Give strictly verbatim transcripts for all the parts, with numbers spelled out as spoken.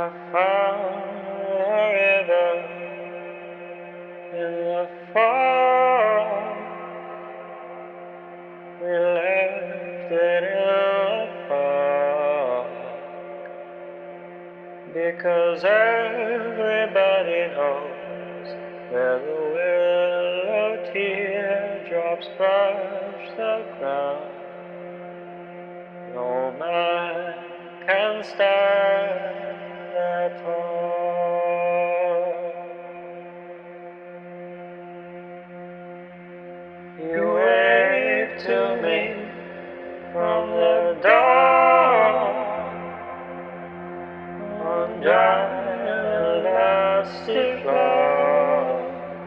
I found a river in the fall. We left it in the park because everybody knows where the willow teardrops brush the ground. No man can stand at all. You wave to me from the dawn on dry elastic floor,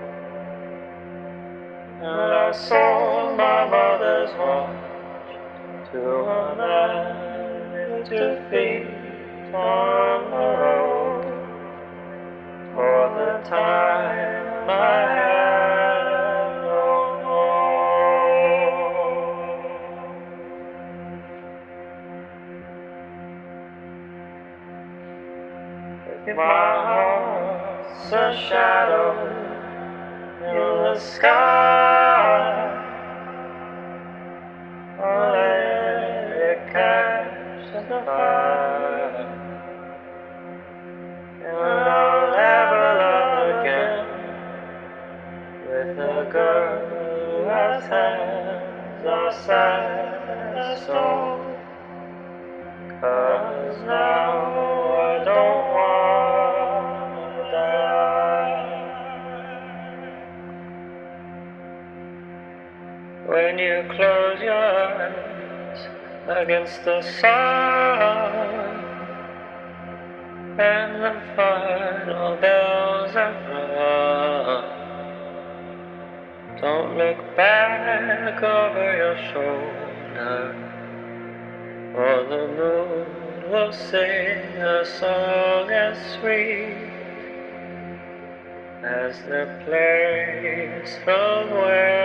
and I sold my mother's watch to a man with two feet on the road for the time I had no more. If my heart's a shadow in the sky, I'll let it catch the fire, and I'll never love again with a girl who has hands as sad as stone. 'Cause now I don't wanna die. When you close your eyes against the sun and the final bells have run, don't look back over your shoulder, or the moon will sing a song as sweet as the place from where